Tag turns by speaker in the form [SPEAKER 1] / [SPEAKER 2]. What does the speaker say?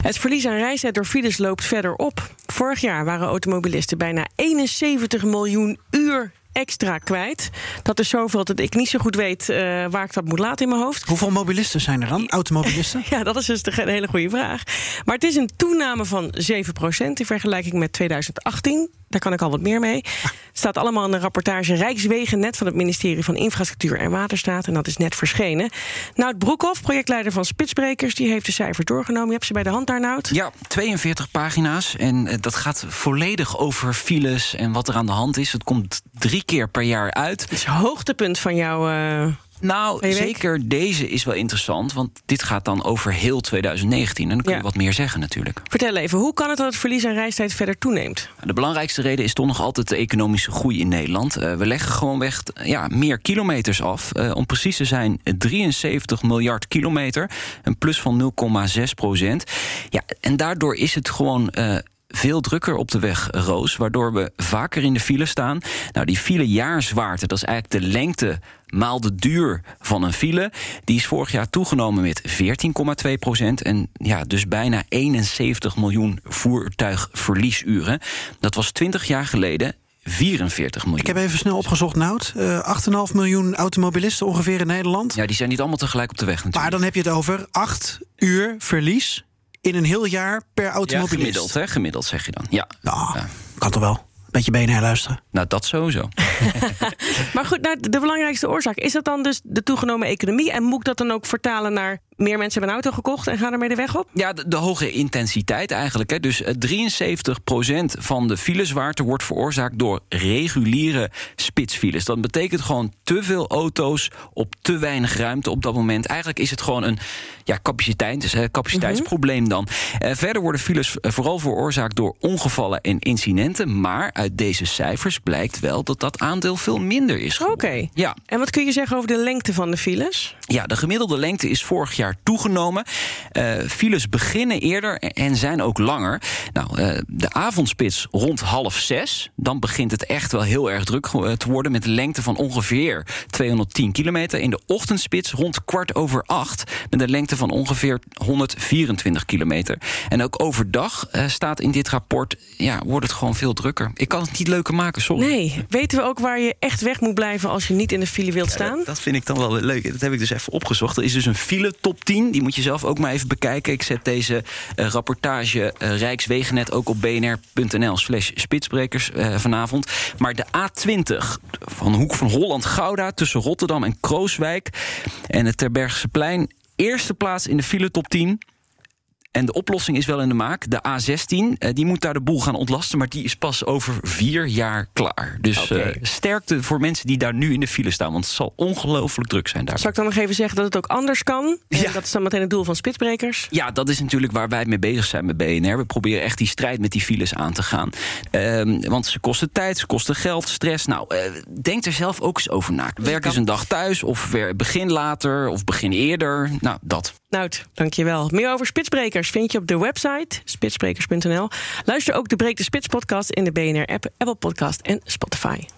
[SPEAKER 1] Het verlies aan reistijd door files loopt verder op. Vorig jaar waren automobilisten bijna 71 miljoen uur extra kwijt. Dat is zoveel dat ik niet zo goed weet waar ik dat moet laten in mijn hoofd.
[SPEAKER 2] Hoeveel mobilisten zijn er dan? Automobilisten?
[SPEAKER 1] Ja, dat is dus een hele goede vraag. Maar het is een toename van 7% in vergelijking met 2018. Daar kan ik al wat meer mee. Het staat allemaal in de rapportage Rijkswegennet van het ministerie van Infrastructuur en Waterstaat. En dat is net verschenen. Nout Broekhoff, projectleider van Spitsbrekers, die heeft de cijfers doorgenomen. Je hebt ze bij de hand daar, Nout?
[SPEAKER 3] Ja, 42 pagina's. En dat gaat volledig over files en wat er aan de hand is. Het komt 3 keer per jaar uit.
[SPEAKER 1] Het is het hoogtepunt van jouw...
[SPEAKER 3] Nou, zeker deze is wel interessant, want dit gaat dan over heel 2019. En dan kun je wat meer zeggen natuurlijk.
[SPEAKER 1] Vertel even, hoe kan het dat het verlies aan reistijd verder toeneemt?
[SPEAKER 3] De belangrijkste reden is toch nog altijd de economische groei in Nederland. We leggen gewoonweg meer kilometers af. Om precies te zijn 73 miljard kilometer. Een plus van 0,6%. Ja, en daardoor is het gewoon... veel drukker op de weg, Roos, waardoor we vaker in de file staan. Nou, die filejaarzwaarte, dat is eigenlijk de lengte maal de duur van een file. Die is vorig jaar toegenomen met 14,2%. En ja, dus bijna 71 miljoen voertuigverliesuren. Dat was 20 jaar geleden 44 miljoen.
[SPEAKER 2] Ik heb even snel opgezocht, Nout. 8,5 miljoen automobilisten ongeveer in Nederland.
[SPEAKER 3] Ja, die zijn niet allemaal tegelijk op de weg natuurlijk.
[SPEAKER 2] Maar dan heb je het over 8 uur verlies in een heel jaar per automobilist.
[SPEAKER 3] Ja, gemiddeld, hè? Gemiddeld zeg je dan. Ja.
[SPEAKER 2] Nou, kan toch wel? Beetje BNR luisteren.
[SPEAKER 3] Nou, dat sowieso.
[SPEAKER 1] Maar goed, nou, de belangrijkste oorzaak, is dat dan dus de toegenomen economie? En moet ik dat dan ook vertalen naar meer mensen hebben een auto gekocht en gaan ermee de weg op?
[SPEAKER 3] Ja, de hoge intensiteit eigenlijk. Hè. Dus 73% van de filezwaarte wordt veroorzaakt door reguliere spitsfiles. Dat betekent gewoon te veel auto's op te weinig ruimte op dat moment. Eigenlijk is het gewoon een capaciteitsprobleem dan. Verder worden files vooral veroorzaakt door ongevallen en incidenten. Maar uit deze cijfers blijkt wel dat dat aandeel veel minder is geworden.
[SPEAKER 1] Oké.
[SPEAKER 3] Ja.
[SPEAKER 1] En wat kun je zeggen over de lengte van de files?
[SPEAKER 3] Ja, de gemiddelde lengte is vorig jaar toegenomen. Files beginnen eerder en zijn ook langer. Nou, de avondspits rond 5:30. Dan begint het echt wel heel erg druk te worden met een lengte van ongeveer 210 kilometer. In de ochtendspits rond 7:15 met een lengte van ongeveer 124 kilometer. En ook overdag staat in dit rapport, wordt het gewoon veel drukker. Ik kan het niet leuker maken, sorry.
[SPEAKER 1] Nee, weten we ook waar je echt weg moet blijven als je niet in de file wilt staan?
[SPEAKER 3] Dat vind ik dan wel leuk. Dat heb ik dus even opgezocht. Er is dus een file top 10. Die moet je zelf ook maar even bekijken. Ik zet deze rapportage Rijkswegennet ook op bnr.nl/spitsbrekers vanavond. Maar de A20 van de hoek van Holland-Gouda tussen Rotterdam en Krooswijk en het Terbergseplein, eerste plaats in de file top 10. En de oplossing is wel in de maak. De A16, die moet daar de boel gaan ontlasten, maar die is pas over 4 jaar klaar. Dus sterkte voor mensen die daar nu in de file staan, want het zal ongelooflijk druk zijn daar.
[SPEAKER 1] Zal ik dan nog even zeggen dat het ook anders kan? En dat is dan meteen het doel van Spitsbrekers?
[SPEAKER 3] Ja, dat is natuurlijk waar wij mee bezig zijn met BNR. We proberen echt die strijd met die files aan te gaan. Want ze kosten tijd, ze kosten geld, stress. Nou, denk er zelf ook eens over na. Werk eens een dag thuis, of begin later, of begin eerder. Nou, dat.
[SPEAKER 1] Nout, dankjewel. Meer over Spitsbrekers vind je op de website spitsbrekers.nl. Luister ook de Breek de Spits podcast in de BNR-app, Apple Podcast en Spotify.